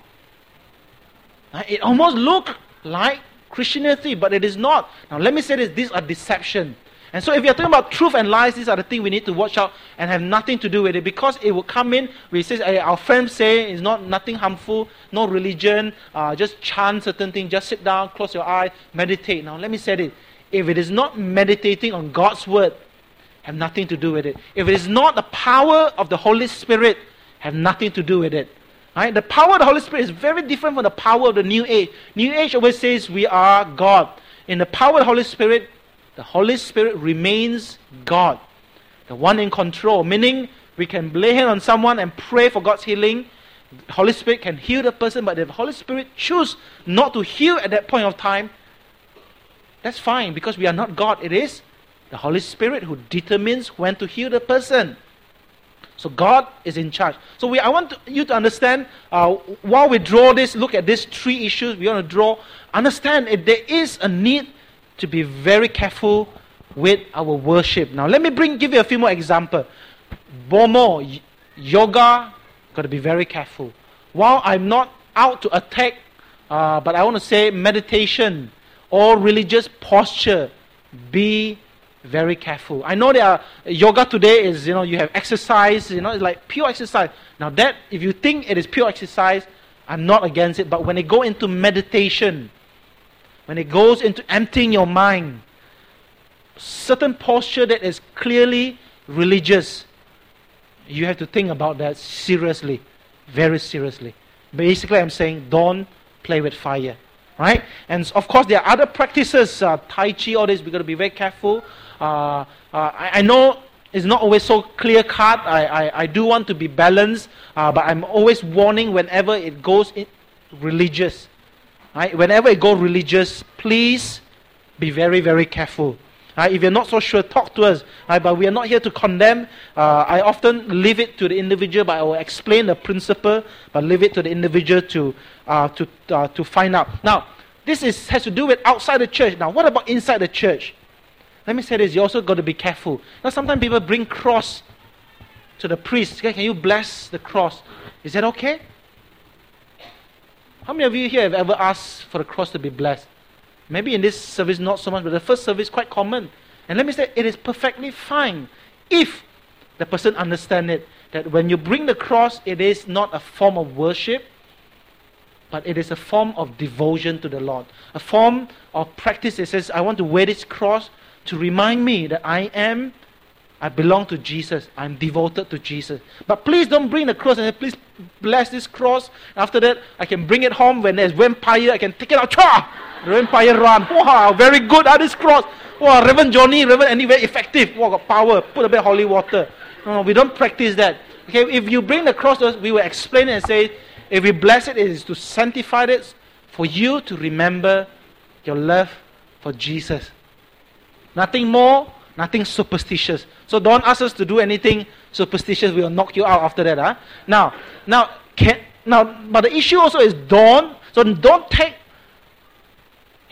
It almost looked like Christianity, but it is not. Now let me say this, these are deception. And so if you're talking about truth and lies, these are the things we need to watch out and have nothing to do with it, because it will come in, we say, our friends say it's nothing harmful, no religion, just chant certain things, just sit down, close your eyes, meditate. Now let me say this, if it is not meditating on God's word, have nothing to do with it. If it is not the power of the Holy Spirit, have nothing to do with it. Right? The power of the Holy Spirit is very different from the power of the New Age. New Age always says we are God. In the power of the Holy Spirit remains God, the one in control. Meaning we can lay hand on someone and pray for God's healing. The Holy Spirit can heal the person, but if the Holy Spirit chooses not to heal at that point of time, that's fine, because we are not God. It is the Holy Spirit who determines when to heal the person. So God is in charge. So I want you to understand, while we look at these three issues, we want to understand if there is a need to be very careful with our worship. Now let me give you a few more examples. Bomo, yoga, got to be very careful. While I'm not out to attack, but I want to say meditation or religious posture, be very careful. I know yoga today is, you have exercise, it's like pure exercise. Now that, if you think it is pure exercise, I'm not against it. But when it goes into meditation, when it goes into emptying your mind, certain posture that is clearly religious, you have to think about that seriously, very seriously. Basically, I'm saying don't play with fire. Right? And of course, there are other practices, Tai Chi, all this, we've got to be very careful. I know it's not always so clear cut. I do want to be balanced, but I'm always warning whenever it goes religious. Right? Whenever it goes religious, please be very, very careful. If you're not so sure, talk to us. But we are not here to condemn. I often leave it to the individual, but I will explain the principle, but leave it to the individual to find out. Now, this has to do with outside the church. Now, what about inside the church? Let me say this, you also got to be careful. Now, sometimes people bring cross to the priest. Okay, can you bless the cross? Is that okay? How many of you here have ever asked for the cross to be blessed? Maybe in this service not so much, but the first service quite common. And let me say, it is perfectly fine if the person understands it. That when you bring the cross, it is not a form of worship, but it is a form of devotion to the Lord. A form of practice that says, I want to wear this cross to remind me that I belong to Jesus. I'm devoted to Jesus. But please don't bring the cross and say, please bless this cross. After that, I can bring it home. When there's vampire, I can take it out. Chua! The vampire run. Wow, very good, this cross. Wow, Reverend Johnny, very effective. Wow, got power. Put a bit of holy water. No, we don't practice that. Okay, if you bring the cross to us, we will explain it and say, if we bless it, it is to sanctify it, for you to remember your love for Jesus. Nothing more, nothing superstitious. So don't ask us to do anything superstitious. We will knock you out after that. Now, but the issue also is don't take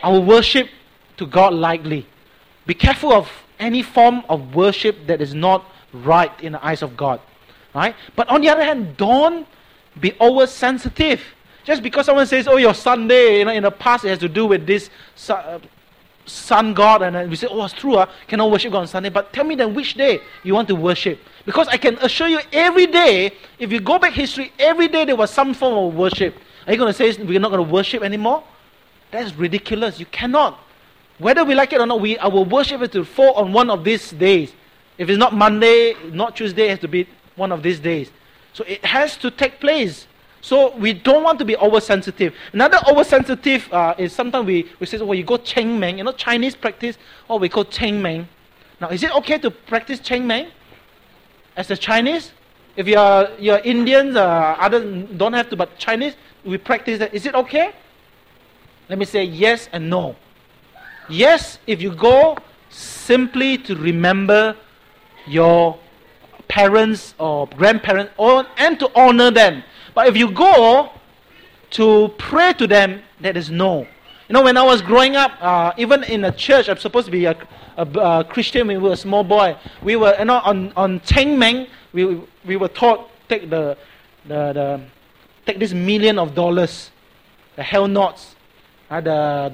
our worship to God lightly. Be careful of any form of worship that is not right in the eyes of God. Right? But on the other hand, don't be oversensitive. Just because someone says, oh, your Sunday, in the past it has to do with this sun god, and then we say, oh, it's true, cannot worship God on Sunday. But tell me then which day you want to worship. Because I can assure you, every day, if you go back history, every day there was some form of worship. Are you going to say we're not going to worship anymore? That's ridiculous. You cannot. Whether we like it or not, our worship has to fall on one of these days. If it's not Monday, not Tuesday, it has to be one of these days. So it has to take place. So we don't want to be oversensitive. Another oversensitive is sometimes we say, well, you go Cheng Meng, Chinese practice, or we call Cheng Meng. Now, is it okay to practice Cheng Meng as a Chinese? If you're Indians, others don't have to, but Chinese, we practice that. Is it okay? Let me say yes and no. Yes, if you go simply to remember your parents or grandparents and to honor them. But if you go to pray to them, that is no. When I was growing up, even in a church, I'm supposed to be a Christian when we were a small boy. We were, on Cheng Meng, we were taught take this $1 million, the hell knots, the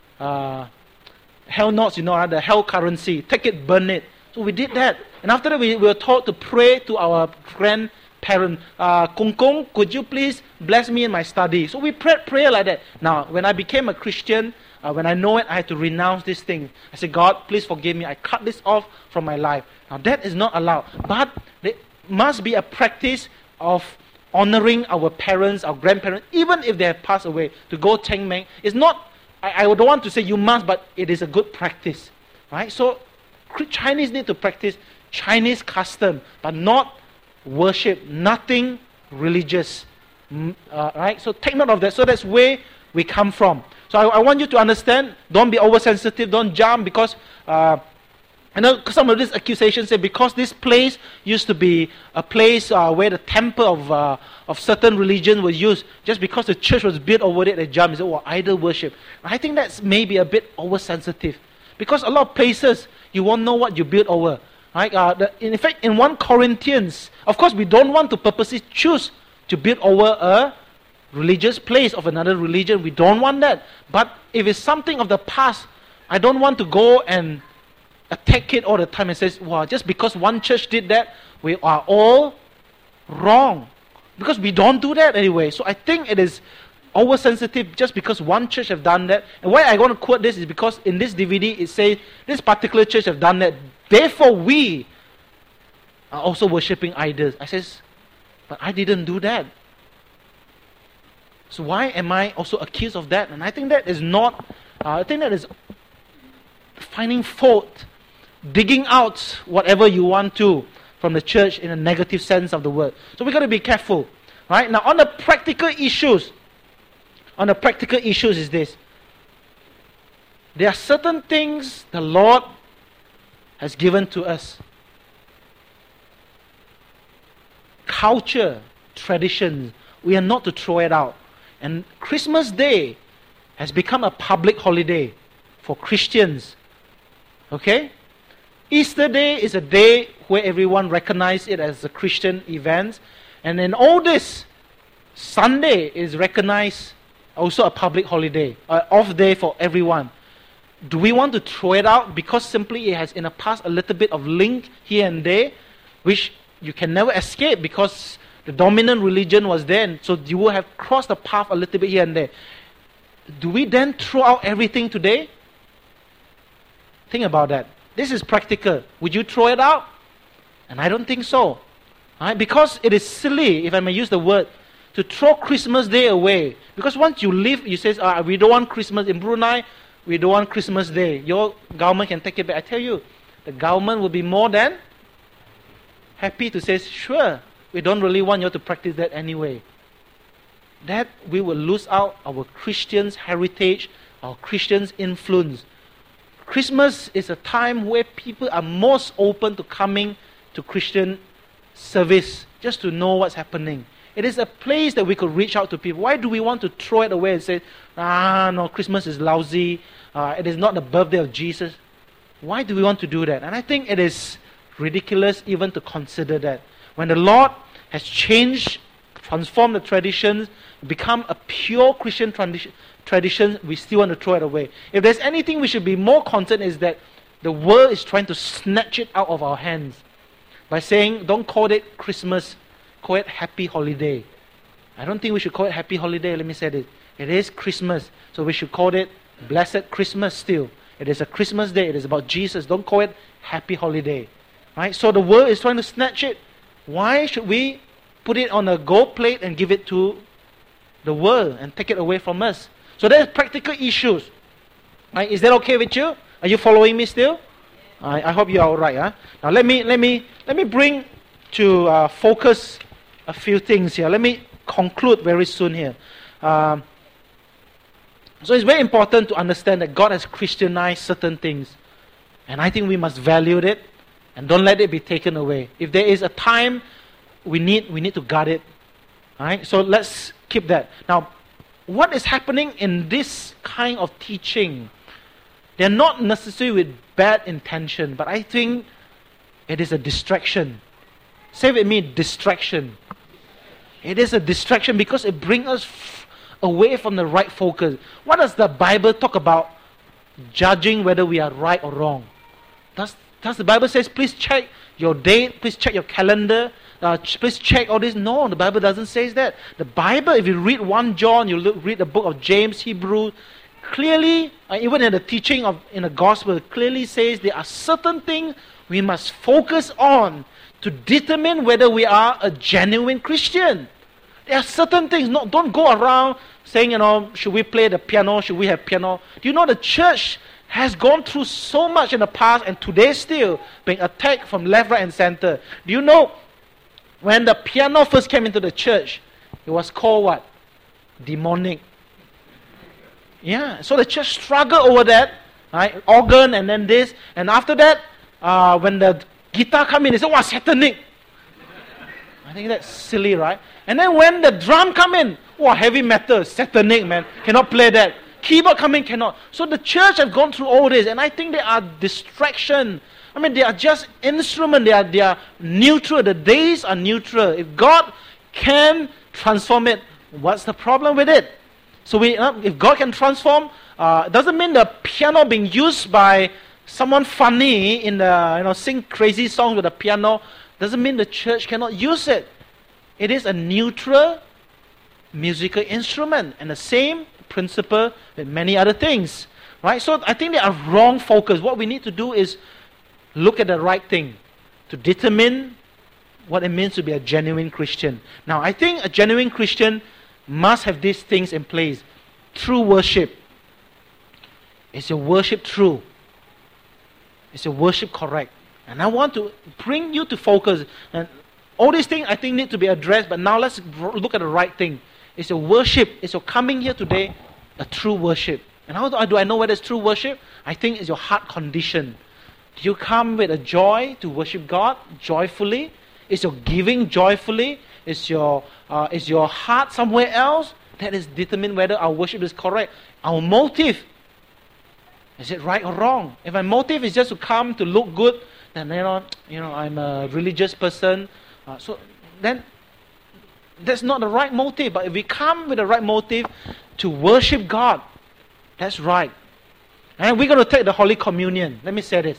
hell knots, the hell currency. Take it, burn it. So we did that. And after that, we were taught to pray to our grandparents. Kung Kung, could you please bless me in my study? So we prayed prayer like that. Now, when I became a Christian, when I know it, I had to renounce this thing. I said, God, please forgive me. I cut this off from my life. Now, that is not allowed. But there must be a practice of honoring our parents, our grandparents, even if they have passed away. To go Cheng Meng, it's not, I don't want to say you must, but it is a good practice. Right? So, Chinese need to practice Chinese custom, but not worship, nothing religious. Right? So take note of that. So that's where we come from. So I want you to understand, don't be oversensitive, don't jump, because I know some of these accusations say because this place used to be a place where the temple of certain religion was used, just because the church was built over it, they jump and say, oh, idol worship. I think that's maybe a bit oversensitive, because a lot of places you won't know what you built over. Right? In fact, in 1 Corinthians, of course, we don't want to purposely choose to build over a religious place of another religion. We don't want that. But if it's something of the past, I don't want to go and attack it all the time and say, well, just because one church did that, we are all wrong. Because we don't do that anyway. So I think it is oversensitive just because one church have done that. And why I want to quote this is because in this DVD it says this particular church have done that. Therefore, we are also worshipping idols. I says, but I didn't do that. So why am I also accused of that? And I think that is not, I think that is finding fault, digging out whatever you want to from the church in a negative sense of the word. So we've got to be careful. Right? Now, on the practical issues is this. There are certain things the Lord has given to us. Culture, traditions, we are not to throw it out. And Christmas Day has become a public holiday for Christians. Okay? Easter Day is a day where everyone recognizes it as a Christian event. And in all this, Sunday is recognized also a public holiday, an off day for everyone. Do we want to throw it out because simply it has in the past a little bit of link here and there, which you can never escape because the dominant religion was then, so you will have crossed the path a little bit here and there. Do we then throw out everything today? Think about that. This is practical. Would you throw it out? And I don't think so. Right? Because it is silly, if I may use the word, to throw Christmas Day away. Because once you leave, you say, we don't want Christmas in Brunei, we don't want Christmas Day. Your government can take it back. I tell you, the government will be more than happy to say, sure, we don't really want you to practice that anyway. That we will lose out our Christians' heritage, our Christians' influence. Christmas is a time where people are most open to coming to Christian service just to know what's happening. It is a place that we could reach out to people. Why do we want to throw it away and say, no, Christmas is lousy. It is not the birthday of Jesus. Why do we want to do that? And I think it is ridiculous even to consider that. When the Lord has changed, transformed the traditions, become a pure Christian tradition, we still want to throw it away. If there's anything we should be more concerned is that the world is trying to snatch it out of our hands by saying, don't call it Christmas, call it Happy Holiday. I don't think we should call it Happy Holiday. Let me say this. It is Christmas, so we should call it Blessed Christmas still. It is a Christmas day. It is about Jesus. Don't call it Happy Holiday. Right? So the world is trying to snatch it. Why should we put it on a gold plate and give it to the world and take it away from us? So there's practical issues. Right? Is that okay with you? Are you following me still? I hope you are all right. Huh? Now let me bring to focus a few things here. Let me conclude very soon here. So it's very important to understand that God has Christianized certain things. And I think we must value it and don't let it be taken away. If there is a time, we need to guard it. Alright? So let's keep that. Now, what is happening in this kind of teaching? They're not necessarily with bad intention, but I think it is a distraction. Say with me, distraction. It is a distraction because it brings us away from the right focus. What does the Bible talk about judging whether we are right or wrong? Does the Bible says, please check your date, please check your calendar, please check all this? No, the Bible doesn't say that. The Bible, if you read 1 John, read the book of James, Hebrews, clearly, even in the teaching in the gospel, clearly says there are certain things we must focus on to determine whether we are a genuine Christian. There are certain things. Don't go around saying, should we play the piano? Should we have piano? Do you know the church has gone through so much in the past and today still being attacked from left, right, and center? Do you know when the piano first came into the church, it was called what? Demonic. Yeah, so the church struggled over that, right? Organ and then this. And after that, when the guitar come in, they said, satanic. I think that's silly, right? And then when the drum come in, heavy metal, satanic, man. Cannot play that. Keyboard come in, cannot. So the church have gone through all this, and I think they are distraction. I mean, they are just instruments. They are neutral. The days are neutral. If God can transform it, what's the problem with it? So if God can transform, it doesn't mean the piano being used by someone funny in the sing crazy songs with the piano. Doesn't mean the church cannot use it. It is a neutral musical instrument, and the same principle with many other things, right? So I think they are wrong focus. What we need to do is look at the right thing to determine what it means to be a genuine Christian. Now, I think a genuine Christian must have these things in place. True worship. Is your worship true? Is your worship correct? And I want to bring you to focus. And all these things I think need to be addressed, but now let's look at the right thing. Is your worship, is your coming here today a true worship? And how do I know whether it's true worship? I think it's your heart condition. Do you come with a joy to worship God joyfully? Is your giving joyfully? Is your heart somewhere else? That is determine whether our worship is correct. Our motive, is it right or wrong? If my motive is just to come to look good, then I'm a religious person. So then that's not the right motive. But if we come with the right motive to worship God, that's right. And we're going to take the Holy Communion. Let me say this.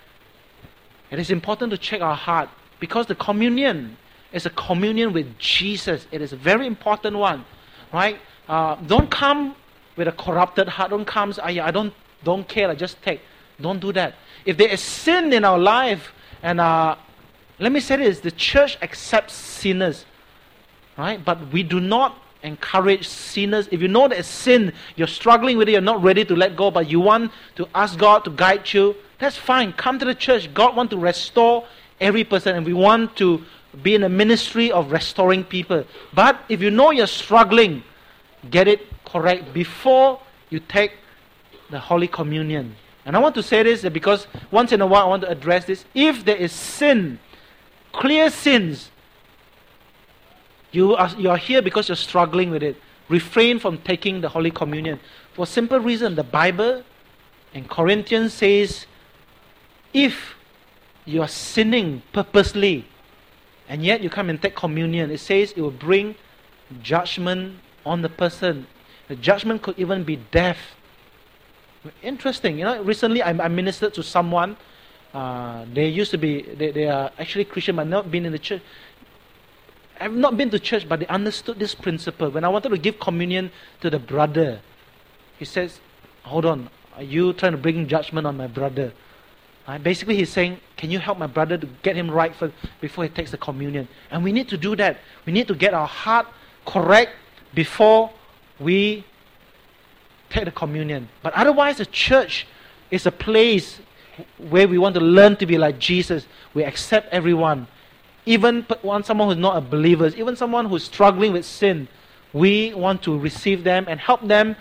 It is important to check our heart because the communion is a communion with Jesus. It is a very important one, right? Don't come with a corrupted heart. Don't come, I don't care, I just take. Don't do that. If there is sin in our life, and let me say this, the church accepts sinners, right? But we do not encourage sinners. If you know there's sin, you're struggling with it, you're not ready to let go, but you want to ask God to guide you, that's fine. Come to the church. God wants to restore every person, and we want to be in a ministry of restoring people. But if you know you're struggling, get it correct before you take the Holy Communion. And I want to say this because once in a while I want to address this. If there is sin, clear sins, You are here because you're struggling with it. Refrain from taking the Holy Communion. For a simple reason, the Bible in Corinthians says, if you are sinning purposely, and yet you come and take communion, it says it will bring judgment on the person. The judgment could even be death. Interesting. Recently I ministered to someone. They used to be, they are actually Christian, but not been in the church. I've not been to church, but they understood this principle. When I wanted to give communion to the brother, he says, hold on, are you trying to bring judgment on my brother? Basically, he's saying, can you help my brother to get him right first before he takes the communion? And we need to do that. We need to get our heart correct before we take the communion. But otherwise, the church is a place where we want to learn to be like Jesus. We accept everyone. Even someone who's not a believer, even someone who's struggling with sin, we want to receive them and help them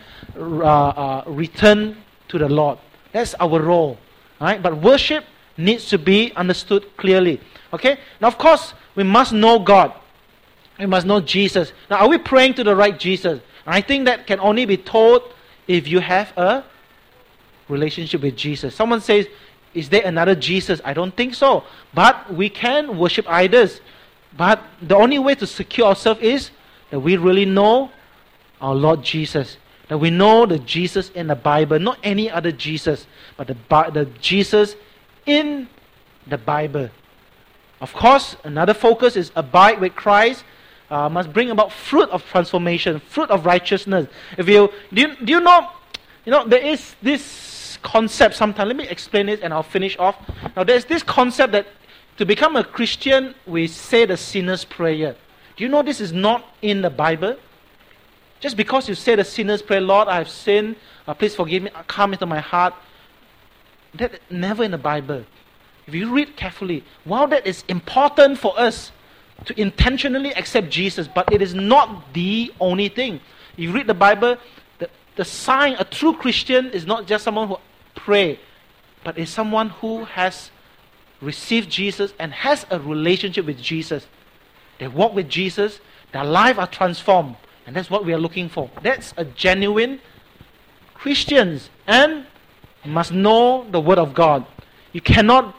return to the Lord. That's our role. Right? But worship needs to be understood clearly. Okay? Now, of course, we must know God. We must know Jesus. Now, are we praying to the right Jesus? And I think that can only be told if you have a relationship with Jesus. Someone says, is there another Jesus? I don't think so. But we can worship idols. But the only way to secure ourselves is that we really know our Lord Jesus. That we know the Jesus in the Bible, not any other Jesus, but the Jesus in the Bible. Of course, another focus is abide with Christ. Must bring about fruit of transformation, fruit of righteousness. Do you know there is this concept sometimes. Let me explain it and I'll finish off. Now, there's this concept that to become a Christian, we say the sinner's prayer. Do you know this is not in the Bible? Just because you say the sinner's prayer, Lord, I have sinned, please forgive me, come into my heart. That never in the Bible. If you read carefully, while that is important for us to intentionally accept Jesus, but it is not the only thing. You read the Bible, the sign, a true Christian is not just someone who prays, but is someone who has received Jesus and has a relationship with Jesus. They walk with Jesus, their lives are transformed, and that's what we are looking for. That's a genuine Christians, and must know the Word of God. You cannot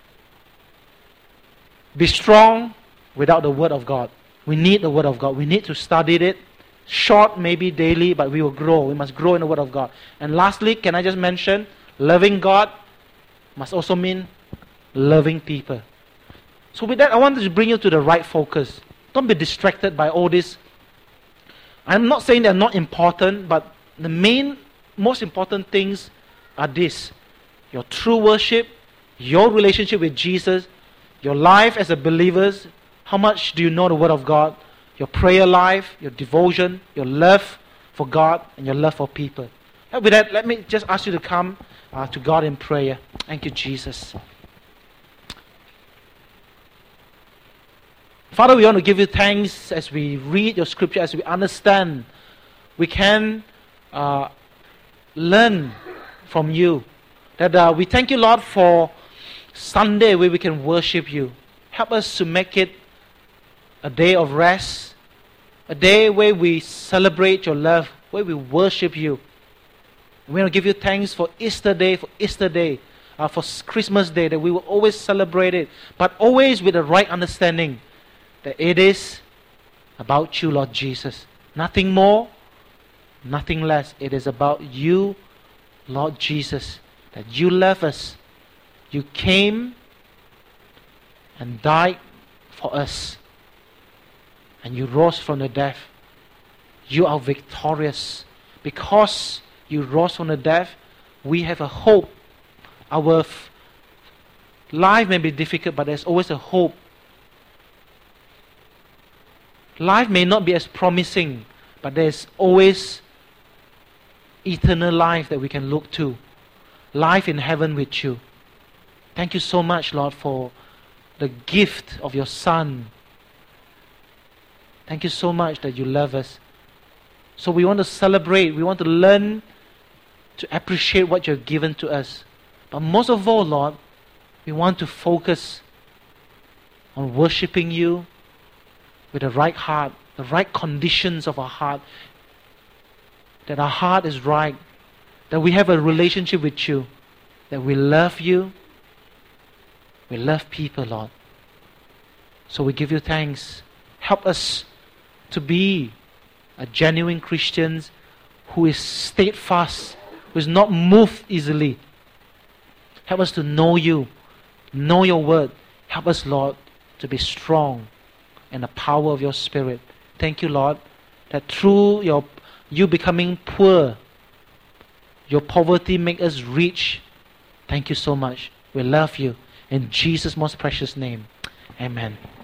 be strong without the Word of God. We need the Word of God. We need to study it. Short, maybe daily, but we will grow. We must grow in the Word of God. And lastly, can I just mention, loving God must also mean loving people. So with that, I want to bring you to the right focus. Don't be distracted by all this. I'm not saying they're not important, but the most important things are this. Your true worship, your relationship with Jesus, your life as a believer, how much do you know the Word of God? Your prayer life, your devotion, your love for God, and your love for people. And with that, let me just ask you to come to God in prayer. Thank you, Jesus. Father, we want to give you thanks as we read your scripture, as we understand. We can learn from you. That we thank you, Lord, for Sunday where we can worship you. Help us to make it a day of rest, a day where we celebrate your love, where we worship you. We want to give you thanks for Easter Day, for Christmas Day, that we will always celebrate it, but always with the right understanding that it is about you, Lord Jesus. Nothing more, nothing less. It is about you, Lord Jesus, that you love us. You came and died for us. And you rose from the dead. You are victorious. Because you rose from the dead, we have a hope. Our life may be difficult, but there's always a hope. Life may not be as promising, but there's always eternal life that we can look to. Life in heaven with you. Thank you so much, Lord, for the gift of your Son. Thank you so much that you love us. So we want to celebrate. We want to learn to appreciate what you've given to us. But most of all, Lord, we want to focus on worshiping you, with the right heart, the right conditions of our heart, that our heart is right, that we have a relationship with you, that we love you, we love people, Lord. So we give you thanks. Help us to be a genuine Christian who is steadfast, who is not moved easily. Help us to know you, know your word. Help us, Lord, to be strong in the power of your Spirit. Thank you, Lord, that through you becoming poor, your poverty make us rich. Thank you so much. We love you. In Jesus' most precious name, amen.